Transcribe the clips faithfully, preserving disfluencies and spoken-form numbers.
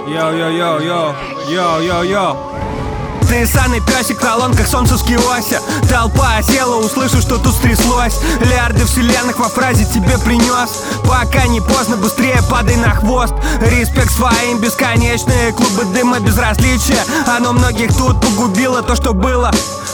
Йо-йо-йо-йо, йо-йо-йо. Ты саный песик в колонках, солнце скилося. Толпа села, услышу, что тут стряслось. Лярды вселенных во фразе тебе принес. Пока не поздно, быстрее падай на хвост. Респект своим, бесконечные клубы дыма, безразличия. Оно многих тут погубило, то, что было.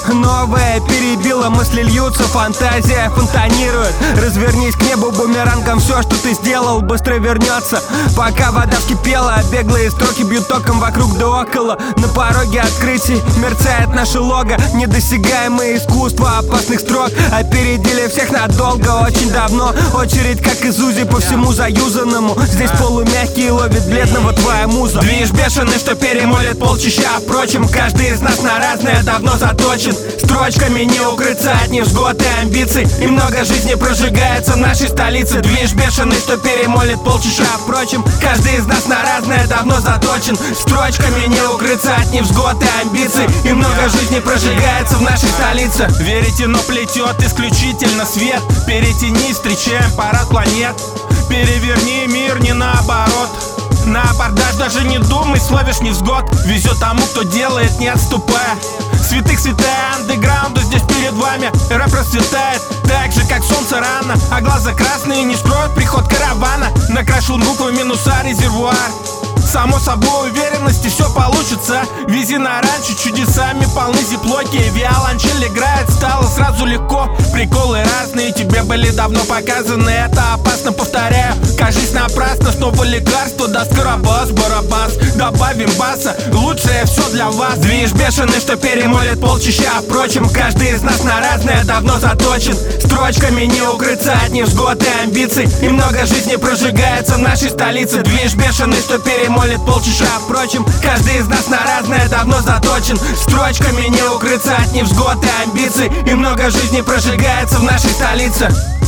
Новое перебило, мысли льются, фантазия фонтанирует. Развернись к небу бумерангом, все, что ты сделал, быстро вернется. Пока вода вскипела, беглые строки бьют током вокруг да около. На пороге открытий мерцает наше лого. Недосягаемое искусство опасных строк опередили всех надолго, очень давно. Очередь, как из УЗИ, по всему заюзанному. Здесь полумягкий ловит бледного твоя муза. Движ бешеный, что перемолит полчища. Впрочем, каждый из нас на разное давно заточен. Строчками не укрыться от невзгод и амбиций. И много жизни прожигается в нашей столице. Движ бешеный, что перемолит полчища. Впрочем, каждый из нас на разное давно заточен. Строчками не укрыться от невзгод и амбиций. И много жизни прожигается в нашей столице. Верите, но плетет исключительно свет. Перетяни, встречаем парад планет. Переверни мир, не наоборот. На абордаж даже не думай, словишь невзгод. Везет тому, кто делает, не отступая. Святых святая андеграунда здесь перед вами. Рэп расцветает, так же как солнце рано. А глаза красные не скроют приход каравана. Накрашил буквы минуса резервуар. Само собой уверенности все получится. Вези на ранчо, чудесами полны зиплоки. Виолончель играет, стало сразу легко. Приколы разные, тебе были давно показаны. Это опасно, повторяю, кажись напрасно. Снова лекарство, даст карабас, барабас. Добавим баса, лучшее все для вас. Движ бешеный, что перемолит полчища. Впрочем, каждый из нас на разное давно заточен. Строчками не укрыться от невзгод и амбиций. И много жизни прожигается в нашей столице. Движ бешеный, что перемолит молит полчища. Впрочем, каждый из нас на разное давно заточен. Строчками не укрыться от невзгод и амбиций. И много жизни прожигается в нашей столице.